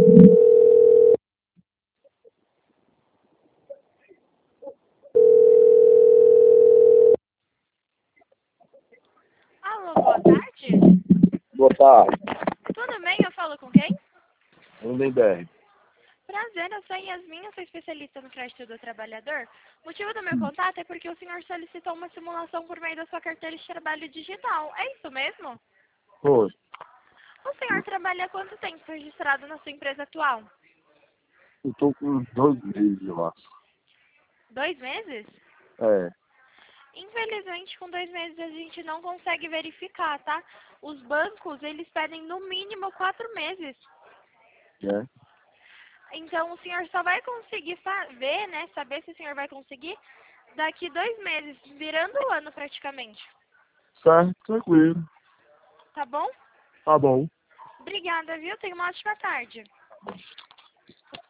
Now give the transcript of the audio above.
Alô, boa tarde. Boa tarde. Tudo bem? Eu falo com quem? Lindenberg. Prazer, eu sou Yasmin, eu sou especialista no crédito do trabalhador. O motivo do meu contato é porque o senhor solicitou uma simulação por meio da sua carteira de trabalho digital. É isso mesmo? Oi. O senhor trabalha há quanto tempo registrado na sua empresa atual? Eu tô com uns 2 meses, eu acho. 2 meses? É. Infelizmente, com 2 meses a gente não consegue verificar, tá? Os bancos, eles pedem no mínimo 4 meses. Né? Então, o senhor só vai conseguir ver, né, saber se o senhor vai conseguir daqui 2 meses, virando o ano praticamente. Certo, tranquilo. Tá bom? Tá bom. Obrigada, viu? Tenha uma ótima tarde.